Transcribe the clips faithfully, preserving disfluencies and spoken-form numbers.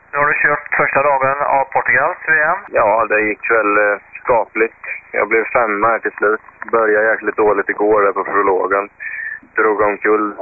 Nu har du kört första dagen av Portugals V M. Ja, det gick väl eh, skapligt. Jag blev femma här till slut. Började jäkligt dåligt igår där på prologen. Drog omkull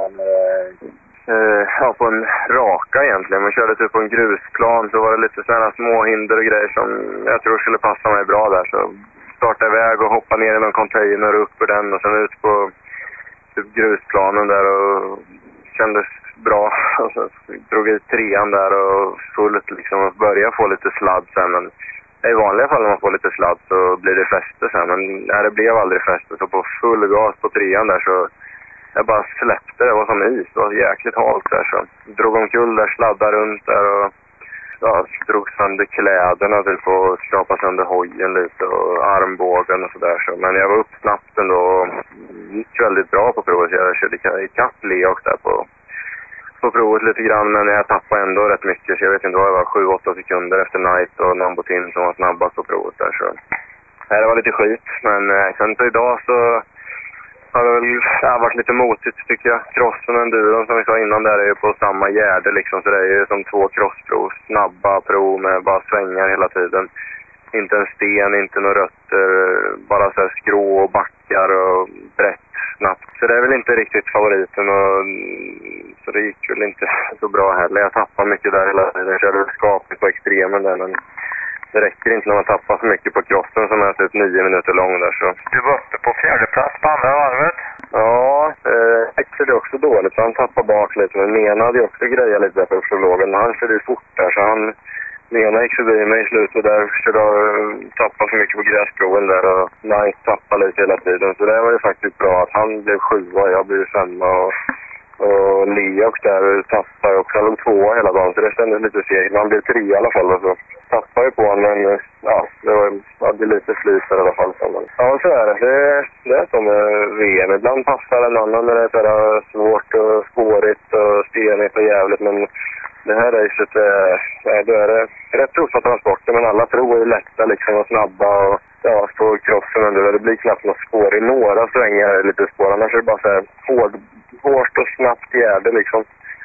eh, ja, på en raka egentligen. Man körde typ på en grusplan, så var det lite sådana små hinder och grejer som jag tror skulle passa mig bra där. Så startade iväg och hoppade ner i någon container och upp för den och sen ut på typ grusplanen där och kändes bra. Och så drog jag trean där och fullt liksom och började få lite sladd sen. Men i vanliga fall när man får lite sladd så blir det fäste sen. Men nej, det blev aldrig fäste, så på full gas på trean där så jag bara släppte. Det var som is, det var jäkligt halt där så drog omkull där, sladdade runt där och ja, drog sönder kläderna typ och skrapade sönder hojen lite och armbågen och sådär så. Men jag var upp snabbt ändå och gick väldigt bra på provet. Jag körde ikapp Leo där på på provet lite grann, men jag tappade ändå rätt mycket. Så jag vet inte vad det var, sju åtta sekunder efter Knight och Nambotin som var snabbast på provet där. Så det var lite skit, men eh, sen så idag så har det väl ja, varit lite motigt tycker jag. Crossen och enduron som vi sa innan där är ju på samma gärde liksom, så det är ju som två crossprov, snabba prov med bara svängar hela tiden. Inte en sten, inte några rötter, bara så här skrå och backar och brett snabbt. Så det är väl inte riktigt favoriten och så det gick väl inte så bra heller. Jag tappade mycket där hela tiden. Jag körde skapligt på extremen där, men det räcker inte när man tappar så mycket på crossen som är typ nio minuter lång där så. Du var uppe på fjärde plats på andra varvet. Ja, eh, X är det också dåligt så han tappar bak lite. Men Mena hade ju också grejat lite där på prologen. Han körde ju fort där så han... Mena gick förbi mig i slutet där, körde tappade så mycket på gräsproven där och Knight tappade lite hela tiden. Så det var ju faktiskt bra att han blev sjua och jag blev femma och, och Leox där tappade också. Han låg tvåa hela dagen så det kändes lite segt. Han blev tre i alla fall och så tappade ju på honom, men ja, det var hade lite flyt där i alla fall. Men, ja, så är det. Det, det är som med V M. Ibland passar en annan när det är svårt och spårigt och stenigt och jävligt, men det här racet är, då är det rätt tuffa transporter, men alla tror är lätta liksom och snabba och ja, på crossen ändå. Det blir knappt något spår i några svängar lite spår. Annars är det bara så här hård, hårt och snabbt gärde liksom.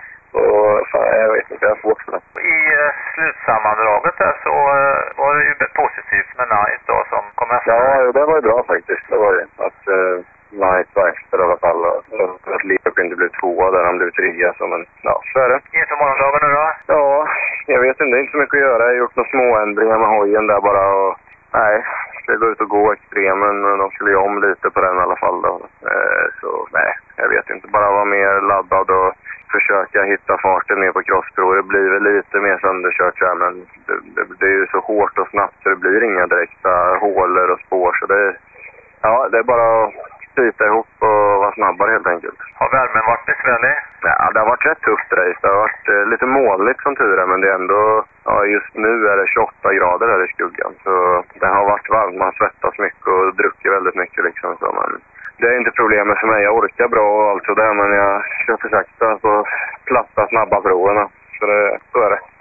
Och fan, jag vet inte, jag får snabbt. I uh, slutsammandraget där så uh, var det ju positivt med Knight då som kom efter. Ja, det var ju bra faktiskt. Det var ju att uh, Knight var efter i alla fall. Och att Leo inte blev tvåa där, han blev trea. Så, men ja, så är det. Inför morgondagen nu då? Ja, jag vet inte, det är inte så mycket att göra. Jag har gjort några små ändringar med hojen där bara och nej, ska gå ut och gå extremen. De skulle ju om lite på den i alla fall då. Eh, så nej, jag vet inte. Bara vara mer laddad och försöka hitta farten ner på crossprov. Det blir väl lite mer sönderkört här, men det, det, det är ju så hårt och snabbt så det blir inga direkta hålor och spår. Så det, ja, det är bara att byta ihop och vara snabbare helt enkelt. Har värmen varit besvärlig? Ja, det har varit rätt tufft race. Det har varit eh, lite molnigt som tur är, men det är ändå, ja, just nu är det tjugoåtta grader här i skuggan. Så det har varit varmt, man svettas mycket och druckit väldigt mycket liksom. Så, men det är inte problemet för mig. Jag orkar bra och allt sådär, men jag kör för sakta på platta snabba proverna. Så det, så är det.